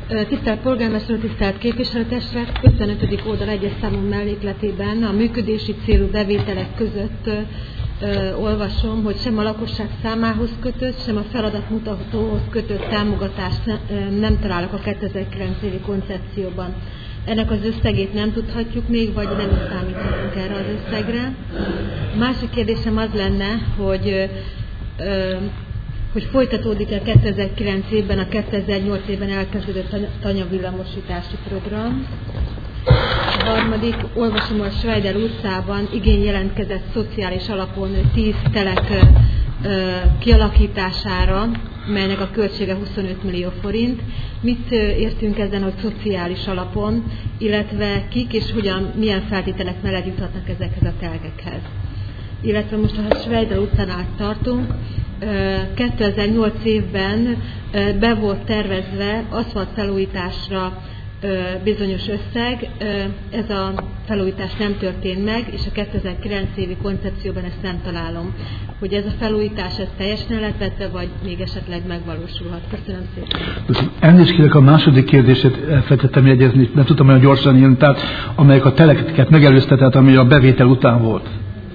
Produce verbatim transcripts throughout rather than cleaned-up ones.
Tisztelt polgármester, tisztelt képviselőtestvérek, ötvenötödik oldal egyes számú mellékletében a működési célú bevételek között ö, ö, olvasom, hogy sem a lakosság számához kötött, sem a feladatmutatóhoz kötött támogatást ne, ö, nem találok a kétezer-kilenc évi koncepcióban. Ennek az összegét nem tudhatjuk még, vagy nem is számíthatunk erre az összegre. A másik kérdésem az lenne, hogy ö, hogy folytatódik-e kétezer-kilenc évben a kétezer-nyolc évben elkezdődött tanyavillamosítási program. A harmadik, olvasom, a Schweider utcában igény jelentkezett szociális alapon tíz telek ö, kialakítására, melynek a költsége huszonöt millió forint. Mit értünk ezen, hogy szociális alapon, illetve kik és hogyan, milyen feltételek mellett juthatnak ezekhez a telkekhez. Illetve most, ha a Schweider utcánál tartunk, kétezer-nyolc évben be volt tervezve aszfalt felújításra bizonyos összeg, ez a felújítás nem történt meg, és a kétezer-kilenc évi koncepcióban ezt nem találom. Hogy ez a felújítás ez teljesen elvetve, vagy még esetleg megvalósulhat. Köszönöm szépen. Elnézést kérek, a második kérdését elfelejtettem jegyezni, nem tudtam olyan gyorsan írni, tehát amelyek a teleket megelőzte, tehát ami a bevétel után volt.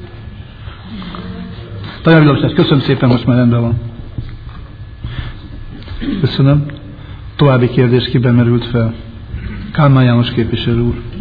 Tanyavillamosítás, köszönöm szépen, most már rendben van. Köszönöm. További kérdés kiben merült fel? Kálmán János képviselő úr.